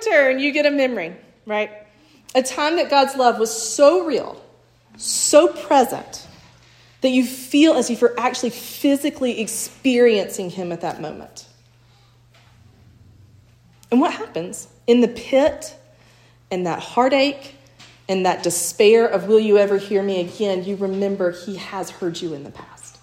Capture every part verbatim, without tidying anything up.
turn, you get a memory, right? A time that God's love was so real, so present, that you feel as if you're actually physically experiencing him at that moment. And what happens? In the pit, and that heartache, and that despair of will you ever hear me again, you remember he has heard you in the past.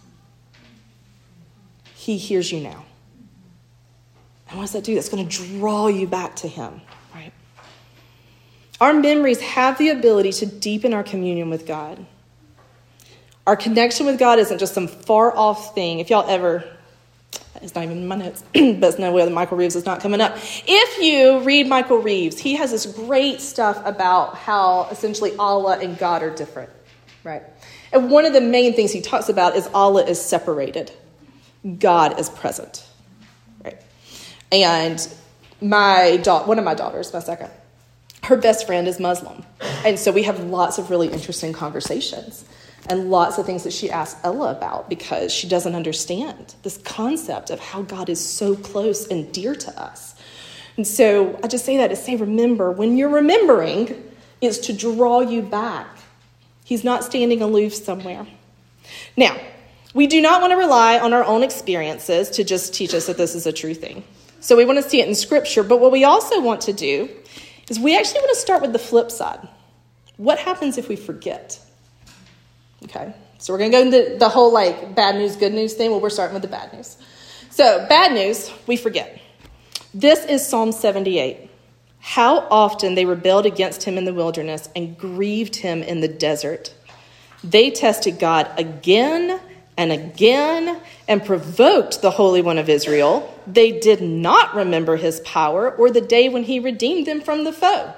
He hears you now. And what does that do? That's going to draw you back to him, right? Our memories have the ability to deepen our communion with God. Our connection with God isn't just some far-off thing. If y'all ever, it's not even in my notes, but it's no way that Michael Reeves is not coming up. If you read Michael Reeves, he has this great stuff about how essentially Allah and God are different, right? And one of the main things he talks about is Allah is separated. God is present, right? And my da- one of my daughters, my second, her best friend is Muslim. And so we have lots of really interesting conversations and lots of things that she asks Ella about because she doesn't understand this concept of how God is so close and dear to us. And so I just say that to say, remember, when you're remembering, it's to draw you back. He's not standing aloof somewhere. Now, we do not want to rely on our own experiences to just teach us that this is a true thing. So we want to see it in Scripture. But what we also want to do is we actually want to start with the flip side. What happens if we forget? Okay, so we're going to go into the whole like bad news, good news thing. Well, we're starting with the bad news. So bad news, we forget. This is Psalm seventy-eight. How often they rebelled against him in the wilderness and grieved him in the desert. They tested God again and again and provoked the Holy One of Israel. They did not remember his power or the day when he redeemed them from the foe.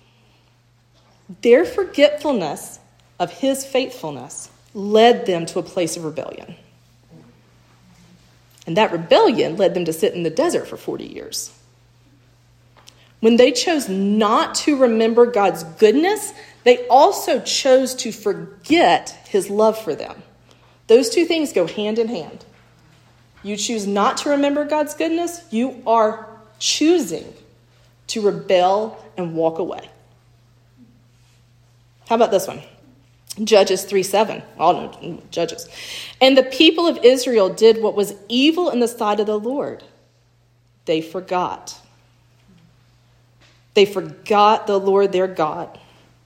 Their forgetfulness of his faithfulness led them to a place of rebellion. And that rebellion led them to sit in the desert for forty years. When they chose not to remember God's goodness, they also chose to forget his love for them. Those two things go hand in hand. You choose not to remember God's goodness, you are choosing to rebel and walk away. How about this one? Judges three seven. All know Judges. And the people of Israel did what was evil in the sight of the Lord. They forgot. They forgot the Lord their God.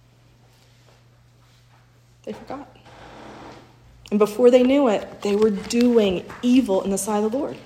They forgot. And before they knew it, they were doing evil in the sight of the Lord.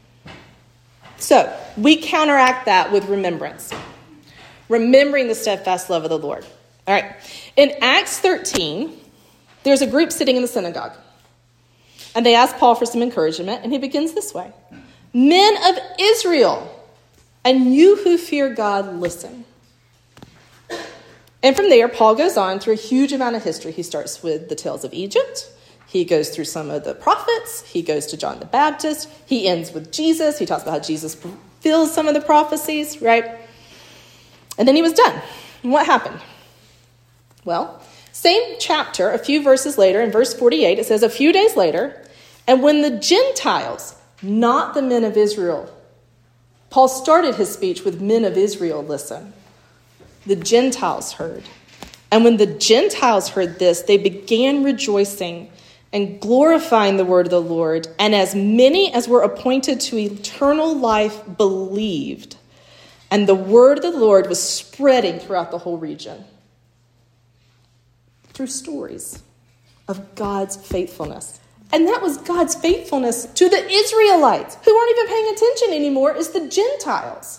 So we counteract that with remembrance. Remembering the steadfast love of the Lord. All right. In Acts thirteen, there's a group sitting in the synagogue. And they ask Paul for some encouragement. And he begins this way. Men of Israel, and you who fear God, listen. And from there, Paul goes on through a huge amount of history. He starts with the tales of Egypt. He goes through some of the prophets. He goes to John the Baptist. He ends with Jesus. He talks about how Jesus fulfills some of the prophecies, right? And then he was done. And what happened? Well, same chapter, a few verses later, in verse forty-eight, it says, a few days later, and when the Gentiles, not the men of Israel, Paul started his speech with men of Israel, listen. The Gentiles heard. And when the Gentiles heard this, they began rejoicing and glorifying the word of the Lord. And as many as were appointed to eternal life believed. And the word of the Lord was spreading throughout the whole region. Through stories of God's faithfulness. And that was God's faithfulness to the Israelites, who aren't even paying attention anymore, is the Gentiles.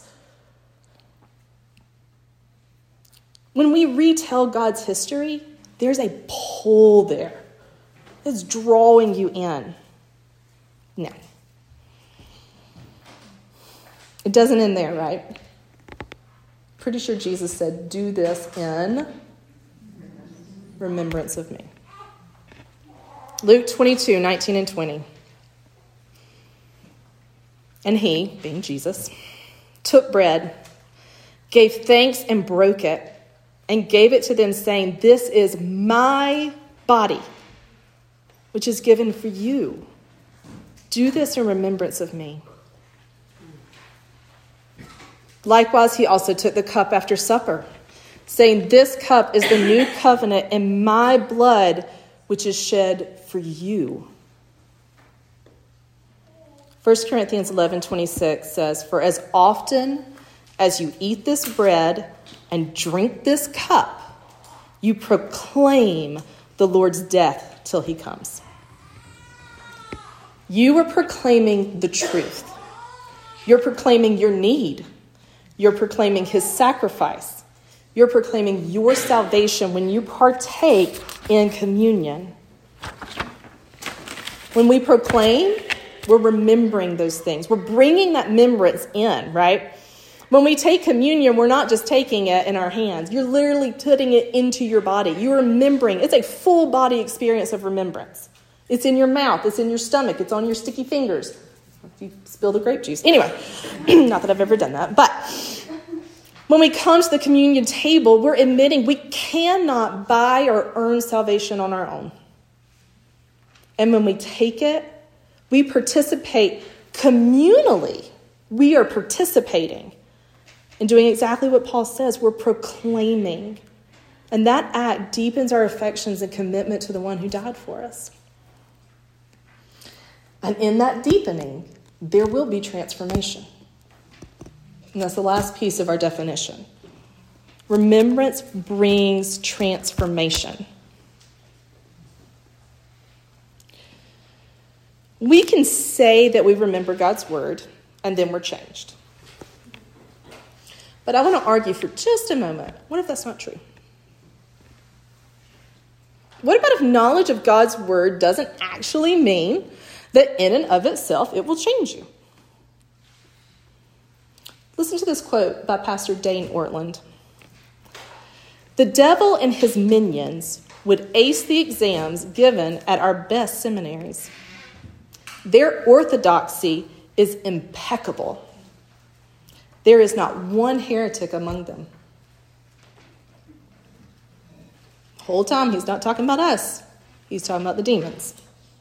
When we retell God's history, there's a pull there. It's drawing you in. No. It doesn't end there, right? Pretty sure Jesus said, do this in remembrance of me. Luke twenty-two, nineteen and twenty. And he, being Jesus, took bread, gave thanks and broke it, and gave it to them, saying, this is my body, which is given for you. Do this in remembrance of me. Likewise, he also took the cup after supper, saying, "This cup is the new covenant in my blood, which is shed for you." First Corinthians eleven twenty-six says, "For as often as you eat this bread and drink this cup, you proclaim the Lord's death till he comes." You are proclaiming the truth. You're proclaiming your need. You're proclaiming his sacrifice. You're proclaiming your salvation when you partake in communion. When we proclaim, we're remembering those things. We're bringing that remembrance in, right? When we take communion, we're not just taking it in our hands. You're literally putting it into your body. You're remembering. It's a full body experience of remembrance. It's in your mouth. It's in your stomach. It's on your sticky fingers. If you spill the grape juice. Anyway, not that I've ever done that. But when we come to the communion table, we're admitting we cannot buy or earn salvation on our own. And when we take it, we participate communally. We are participating in doing exactly what Paul says. We're proclaiming. And that act deepens our affections and commitment to the one who died for us. And in that deepening, there will be transformation. And that's the last piece of our definition. Remembrance brings transformation. We can say that we remember God's word and then we're changed. But I want to argue for just a moment. What if that's not true? What about if knowledge of God's word doesn't actually mean that in and of itself it will change you? Listen to this quote by Pastor Dane Ortland. "The devil and his minions would ace the exams given at our best seminaries. Their orthodoxy is impeccable. There is not one heretic among them." The whole time he's not talking about us. He's talking about the demons.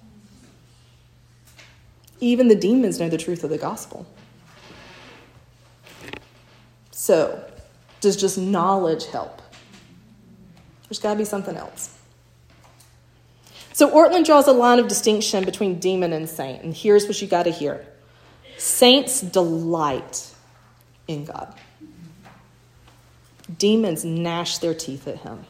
Even the demons know the truth of the gospel. So, does just knowledge help? There's got to be something else. So Ortland draws a line of distinction between demon and saint. And here's what you got to hear. Saints delight in God. Demons gnash their teeth at him.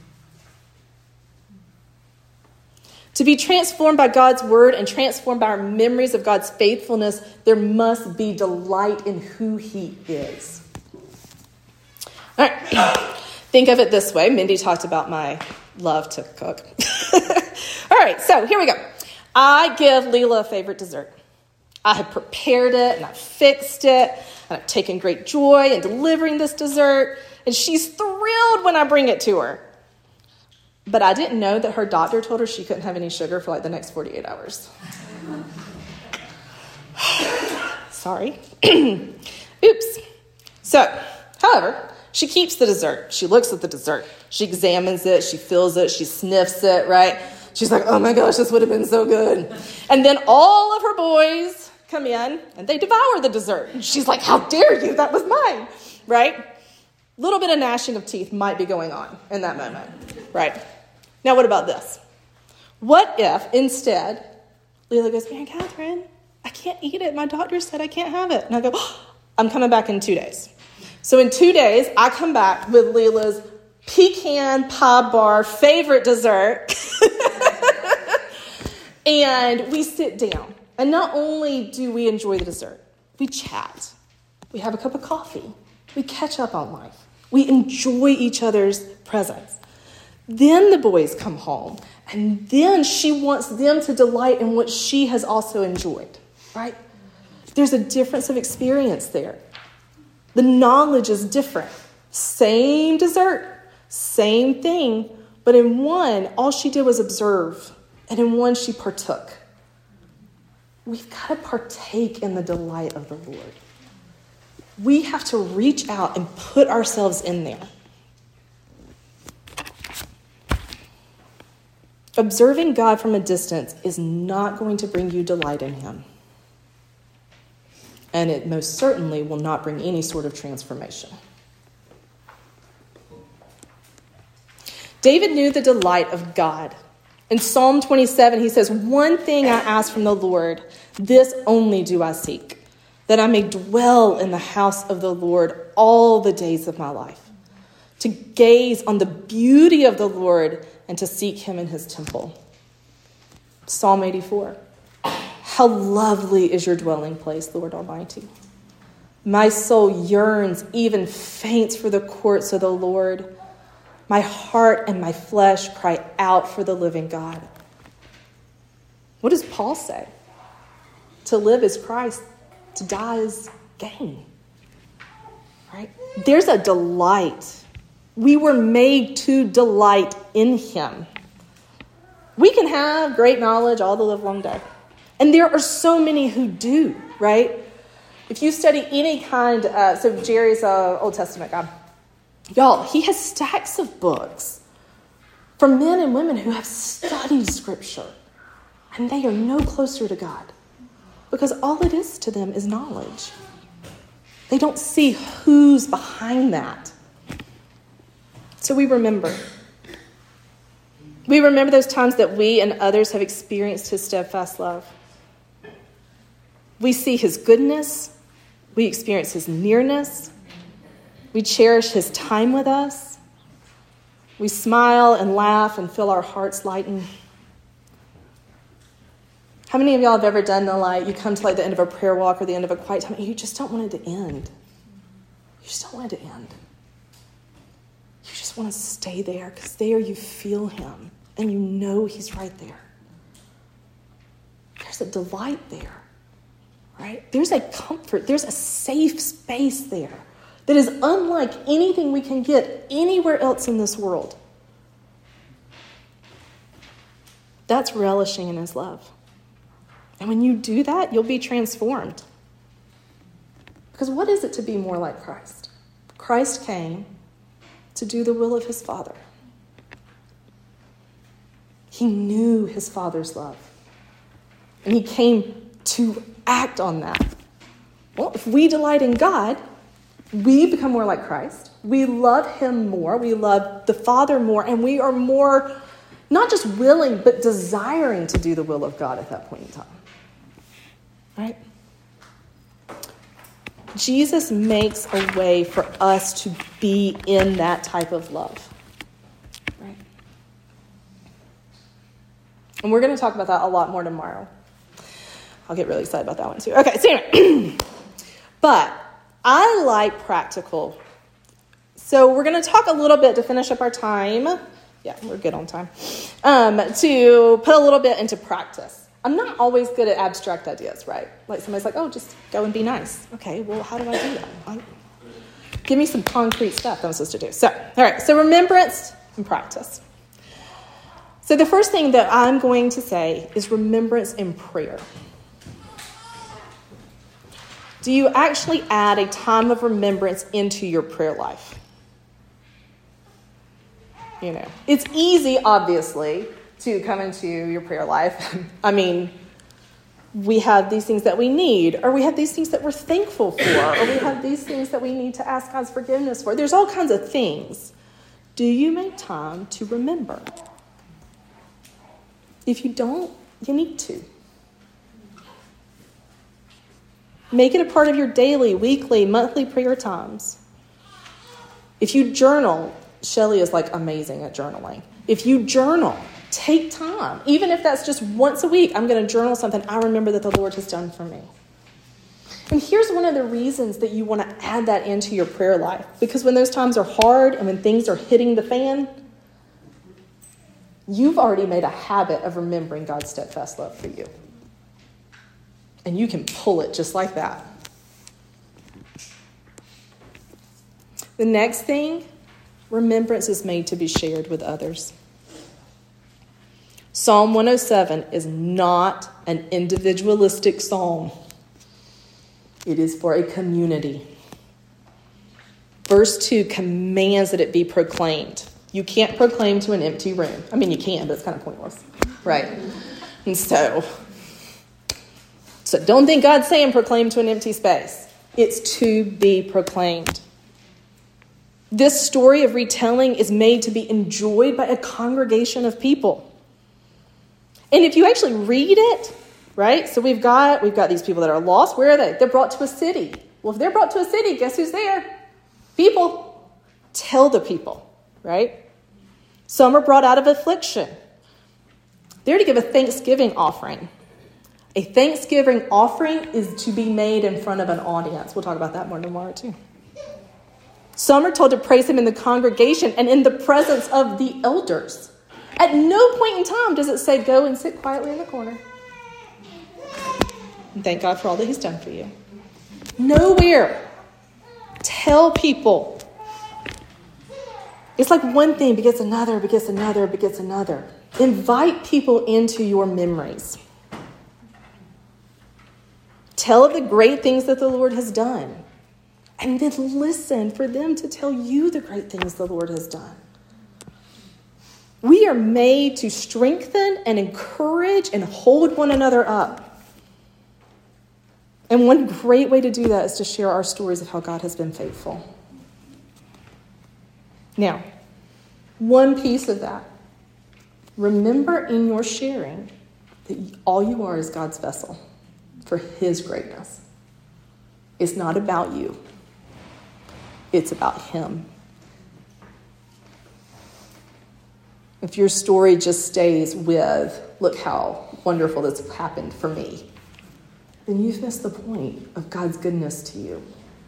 To be transformed by God's word and transformed by our memories of God's faithfulness, there must be delight in who he is. All right. Think of it this way. Mindy talked about my love to cook. All right, so here we go. I give Leela a favorite dessert. I have prepared it and I've fixed it and I've taken great joy in delivering this dessert, and she's thrilled when I bring it to her. But I didn't know that her doctor told her she couldn't have any sugar for like the next forty-eight hours. Sorry. Oops. So, however, she keeps the dessert. She looks at the dessert. She examines it. She feels it. She sniffs it, right? She's like, oh my gosh, this would have been so good. And then all of her boys come in and they devour the dessert. And she's like, how dare you? That was mine, right? A little bit of gnashing of teeth might be going on in that moment, right? Now, what about this? What if instead, Leela goes, Mary Catherine, I can't eat it. My doctor said I can't have it. And I go, oh, I'm coming back in two days. So in two days, I come back with Leela's pecan pie bar favorite dessert. And we sit down. And not only do we enjoy the dessert, we chat. We have a cup of coffee. We catch up on life. We enjoy each other's presence. Then the boys come home. And then she wants them to delight in what she has also enjoyed. Right? There's a difference of experience there. The knowledge is different. Same dessert, same thing, but in one, all she did was observe, and in one, she partook. We've got to partake in the delight of the Lord. We have to reach out and put ourselves in there. Observing God from a distance is not going to bring you delight in him. And it most certainly will not bring any sort of transformation. David knew the delight of God. In Psalm twenty-seven, he says, "One thing I ask from the Lord, this only do I seek, that I may dwell in the house of the Lord all the days of my life, to gaze on the beauty of the Lord and to seek him in his temple." Psalm eighty-four, "How lovely is your dwelling place, Lord Almighty. My soul yearns, even faints for the courts of the Lord. My heart and my flesh cry out for the living God." What does Paul say? To live is Christ, to die is gain. Right? There's a delight. We were made to delight in him. We can have great knowledge all the live long day. And there are so many who do, right? If you study any kind, uh, so Jerry's an Old Testament guy. Y'all, he has stacks of books from men and women who have studied Scripture. And they are no closer to God. Because all it is to them is knowledge. They don't see who's behind that. So we remember. We remember those times that we and others have experienced his steadfast love. We see his goodness. We experience his nearness. We cherish his time with us. We smile and laugh and feel our hearts lighten. How many of y'all have ever done the, like, you come to like the end of a prayer walk or the end of a quiet time and you just don't want it to end? You just don't want it to end. You just want to stay there because there you feel him and you know he's right there. There's a delight there, right? There's a comfort. There's a safe space there that is unlike anything we can get anywhere else in this world. That's relishing in his love. And when you do that, you'll be transformed. Because what is it to be more like Christ? Christ came to do the will of his Father. He knew his Father's love. And he came to act on that. Well, if we delight in God, we become more like Christ. We love him more. We love the Father more. And we are more, not just willing, but desiring to do the will of God at that point in time. Right? Jesus makes a way for us to be in that type of love. Right? And we're going to talk about that a lot more tomorrow. I'll get really excited about that one too. Okay, so anyway. But I like practical. So we're going to talk a little bit to finish up our time. Yeah, we're good on time. Um, to put a little bit into practice. I'm not always good at abstract ideas, right? Like somebody's like, oh, just go and be nice. Okay, well, how do I do that? I, give me some concrete stuff that I'm supposed to do. So, all right, so remembrance and practice. So the first thing that I'm going to say is remembrance in prayer. Do you actually add a time of remembrance into your prayer life? You know, it's easy, obviously, to come into your prayer life. I mean, we have these things that we need, or we have these things that we're thankful for, or we have these things that we need to ask God's forgiveness for. There's all kinds of things. Do you make time to remember? If you don't, you need to. Make it a part of your daily, weekly, monthly prayer times. If you journal, Shelley is like amazing at journaling. If you journal, take time. Even if that's just once a week, I'm going to journal something I remember that the Lord has done for me. And here's one of the reasons that you want to add that into your prayer life. Because when those times are hard and when things are hitting the fan, you've already made a habit of remembering God's steadfast love for you. And you can pull it just like that. The next thing, remembrance is made to be shared with others. Psalm one oh seven is not an individualistic psalm. It is for a community. Verse two commands that it be proclaimed. You can't proclaim to an empty room. I mean, you can, but it's kind of pointless, right? And so, So don't think God's saying proclaim to an empty space. It's to be proclaimed. This story of retelling is made to be enjoyed by a congregation of people. And if you actually read it, right? So we've got we've got these people that are lost. Where are they? They're brought to a city. Well, if they're brought to a city, guess who's there? People. Tell the people, right? Some are brought out of affliction. They're to give a thanksgiving offering. A thanksgiving offering is to be made in front of an audience. We'll talk about that more tomorrow too. Some are told to praise him in the congregation and in the presence of the elders. At no point in time does it say go and sit quietly in the corner. And thank God for all that he's done for you. Nowhere. Tell people. It's like one thing begets another, begets another, begets another. Invite people into your memories. Tell of the great things that the Lord has done. And then listen for them to tell you the great things the Lord has done. We are made to strengthen and encourage and hold one another up. And one great way to do that is to share our stories of how God has been faithful. Now, one piece of that. Remember in your sharing that all you are is God's vessel for his greatness. It's not about you. It's about him. If your story just stays with, look how wonderful this happened for me, then you've missed the point of God's goodness to you.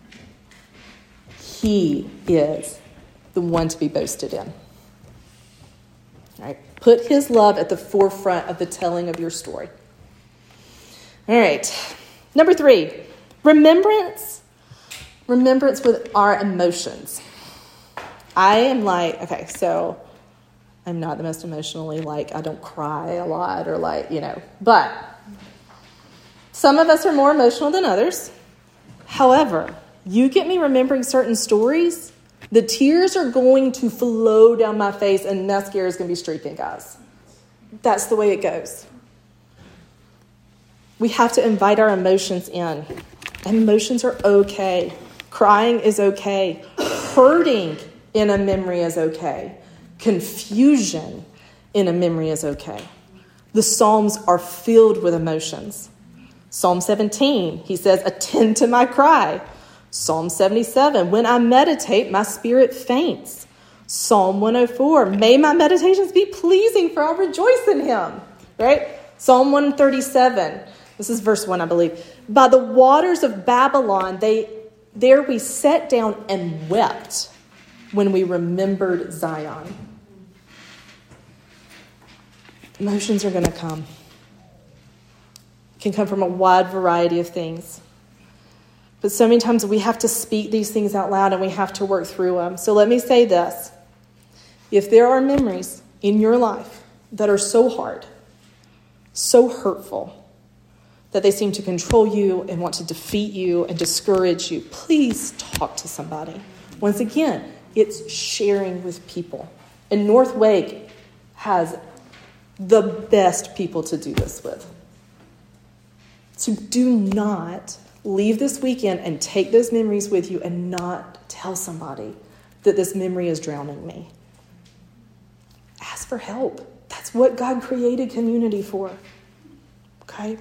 He is the one to be boasted in. All right? Put his love at the forefront of the telling of your story. All right. Number three, remembrance. Remembrance with our emotions. I am like, okay, so I'm not the most emotionally, like, I don't cry a lot or like, you know, but some of us are more emotional than others. However, you get me remembering certain stories, the tears are going to flow down my face and mascara is going to be streaking, guys. That's the way it goes. We have to invite our emotions in. Emotions are okay. Crying is okay. Hurting in a memory is okay. Confusion in a memory is okay. The Psalms are filled with emotions. Psalm seventeen, he says, attend to my cry. Psalm seventy-seven, when I meditate, my spirit faints. Psalm one oh four, may my meditations be pleasing, for I rejoice in him. Right? Psalm one thirty-seven, this is verse one, I believe. By the waters of Babylon, they there we sat down and wept when we remembered Zion. Emotions are going to come. It can come from a wide variety of things. But so many times we have to speak these things out loud and we have to work through them. So let me say this. If there are memories in your life that are so hard, so hurtful, that they seem to control you and want to defeat you and discourage you, please talk to somebody. Once again, it's sharing with people. And North Wake has the best people to do this with. So do not leave this weekend and take those memories with you and not tell somebody that this memory is drowning me. Ask for help. That's what God created community for. Okay?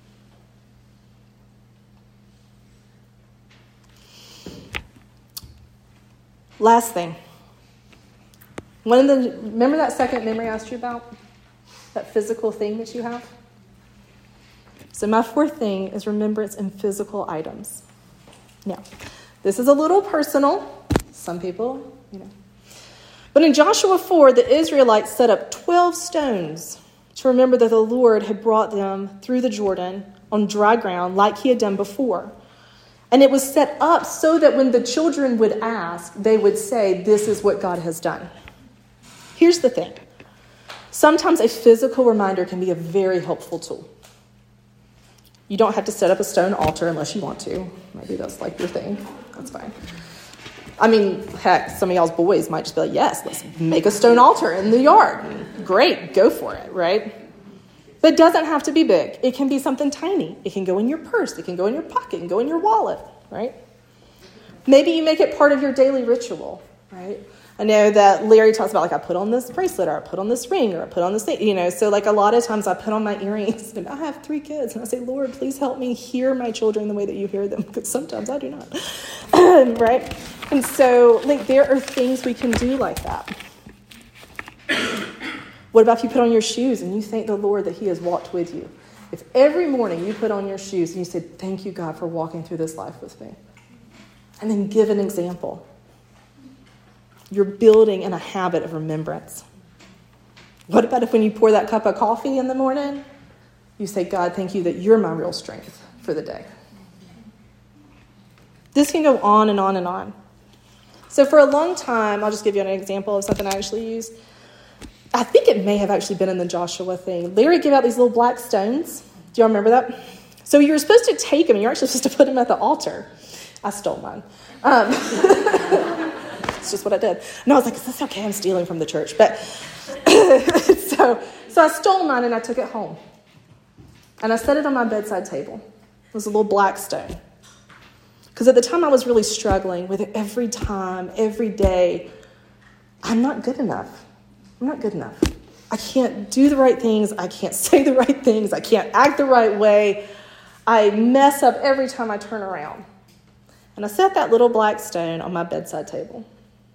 Last thing. One of the, remember that second memory I asked you about? That physical thing that you have? So my fourth thing is remembrance in physical items. Now, this is a little personal. Some people, you know. But in Joshua four, the Israelites set up twelve stones to remember that the Lord had brought them through the Jordan on dry ground like he had done before. And it was set up so that when the children would ask, they would say, this is what God has done. Here's the thing. Sometimes a physical reminder can be a very helpful tool. You don't have to set up a stone altar unless you want to. Maybe that's like your thing. That's fine. I mean, heck, some of y'all's boys might just be like, yes, let's make a stone altar in the yard. Great, go for it, right? But it doesn't have to be big. It can be something tiny. It can go in your purse. It can go in your pocket. It can go in your wallet, right? Maybe you make it part of your daily ritual, right? I know that Larry talks about, like, I put on this bracelet, or I put on this ring, or I put on this thing, you know. So, like, a lot of times I put on my earrings, and I have three kids, and I say, Lord, please help me hear my children the way that you hear them, because sometimes I do not, right? And so, like, there are things we can do like that. What about if you put on your shoes and you thank the Lord that he has walked with you? If every morning you put on your shoes and you say, thank you, God, for walking through this life with me. And then give an example. You're building in a habit of remembrance. What about if when you pour that cup of coffee in the morning, you say, God, thank you that you're my real strength for the day. This can go on and on and on. So for a long time, I'll just give you an example of something I actually used. I think it may have actually been in the Joshua thing. Larry gave out these little black stones. Do y'all remember that? So you were supposed to take them, and you're actually supposed to put them at the altar. I stole mine. Um, it's just what I did. And I was like, is this okay? I'm stealing from the church. But so, so I stole mine, and I took it home. And I set it on my bedside table. It was a little black stone. Because at the time I was really struggling with it every time, every day. I'm not good enough. I'm not good enough. I can't do the right things. I can't say the right things. I can't act the right way. I mess up every time I turn around. And I set that little black stone on my bedside table.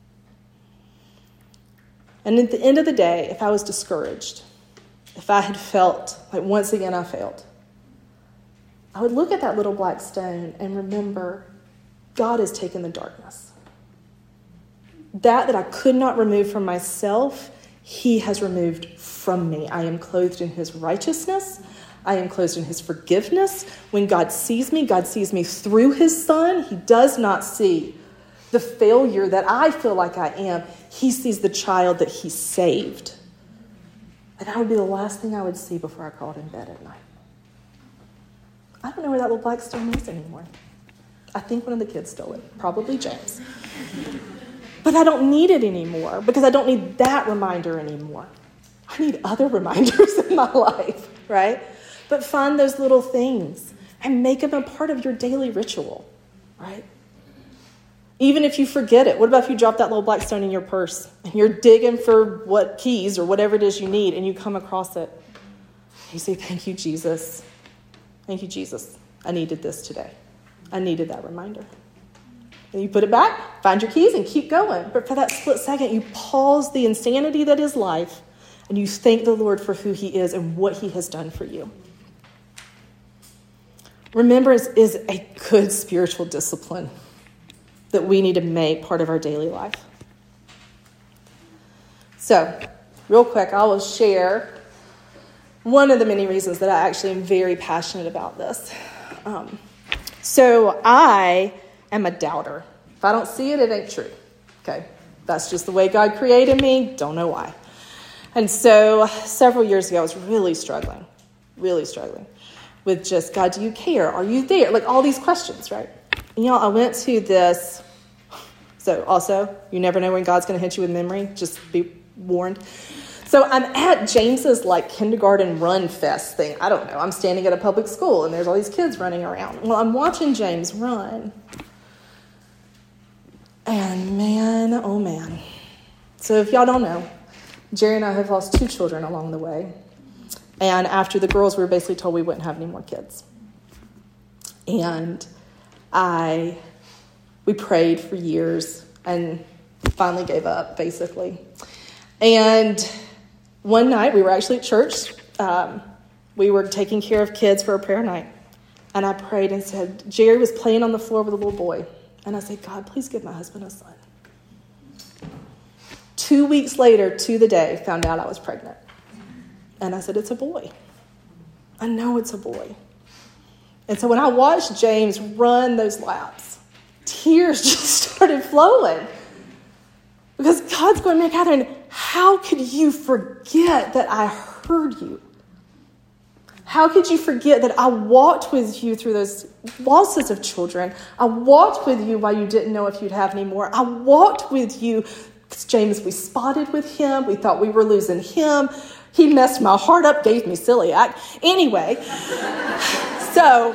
And at the end of the day, if I was discouraged, if I had felt like once again I failed, I would look at that little black stone and remember God has taken the darkness. That that I could not remove from myself, he has removed from me. I am clothed in his righteousness. I am clothed in his forgiveness. When God sees me, God sees me through his son. He does not see the failure that I feel like I am. He sees the child that he saved. And that would be the last thing I would see before I crawled in bed at night. I don't know where that little black stone is anymore. I think one of the kids stole it. Probably James. But I don't need it anymore because I don't need that reminder anymore. I need other reminders in my life, right? But find those little things and make them a part of your daily ritual, right? Even if you forget it. What about if you drop that little black stone in your purse and you're digging for what keys or whatever it is you need and you come across it? You say, thank you, Jesus. Thank you, Jesus. I needed this today. I needed that reminder. And you put it back, find your keys, and keep going. But for that split second, you pause the insanity that is life, and you thank the Lord for who he is and what he has done for you. Remembrance is a good spiritual discipline that we need to make part of our daily life. So, real quick, I will share one of the many reasons that I actually am very passionate about this. Um, so, I... am a doubter. If I don't see it, it ain't true. Okay? That's just the way God created me. Don't know why. And so several years ago, I was really struggling, really struggling with just, God, do you care? Are you there? Like all these questions, right? And y'all, I went to this. So also, you never know when God's going to hit you with memory. Just be warned. So I'm at James's like kindergarten run fest thing. I don't know. I'm standing at a public school and there's all these kids running around. Well, I'm watching James run. And man, oh man. So if y'all don't know, Jerry and I have lost two children along the way. And after the girls, we were basically told we wouldn't have any more kids. And I, we prayed for years and finally gave up, basically. And one night, we were actually at church. Um, we were taking care of kids for a prayer night. And I prayed and said, Jerry was playing on the floor with a little boy. And I said, God, please give my husband a son. Two weeks later, to the day, found out I was pregnant. And I said, it's a boy. I know it's a boy. And so when I watched James run those laps, tears just started flowing. Because God's going, man, Catherine, how could you forget that I heard you? How could you forget that I walked with you through those losses of children? I walked with you while you didn't know if you'd have any more. I walked with you because, James, we spotted with him. We thought we were losing him. He messed my heart up, gave me celiac. Anyway, so,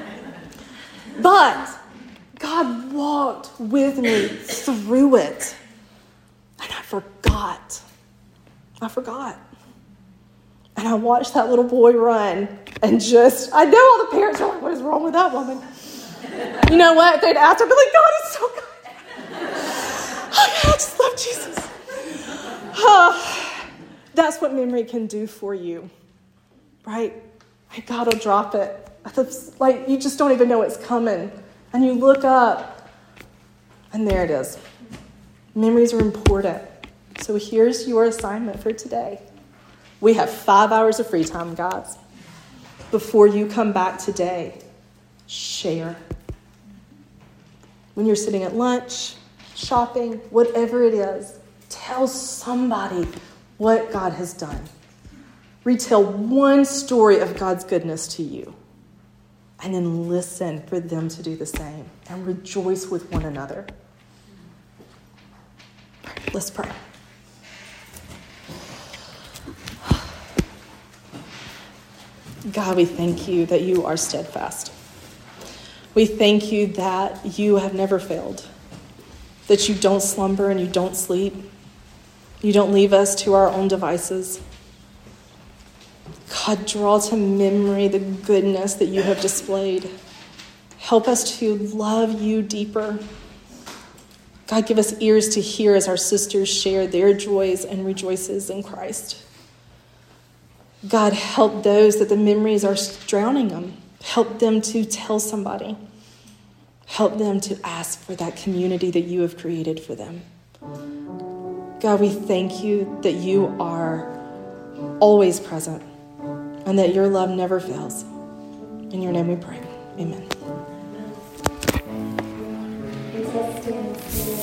but God walked with me through it. And I forgot. I forgot. And I watched that little boy run and just, I know all the parents are like, what is wrong with that woman? You know what? If they'd asked, I'd be like, God is so good. Oh, God, I just love Jesus. Oh, that's what memory can do for you, right? Like God will drop it. Like you just don't even know it's coming. And you look up, and there it is. Memories are important. So here's your assignment for today. We have five hours of free time, guys. Before you come back today, share. When you're sitting at lunch, shopping, whatever it is, tell somebody what God has done. Retell one story of God's goodness to you. And then listen for them to do the same. And rejoice with one another. Let's pray. God, we thank you that you are steadfast. We thank you that you have never failed, that you don't slumber and you don't sleep. You don't leave us to our own devices. God, draw to memory the goodness that you have displayed. Help us to love you deeper. God, give us ears to hear as our sisters share their joys and rejoices in Christ. God, help those that the memories are drowning them. Help them to tell somebody. Help them to ask for that community that you have created for them. God, we thank you that you are always present and that your love never fails. In your name we pray. Amen.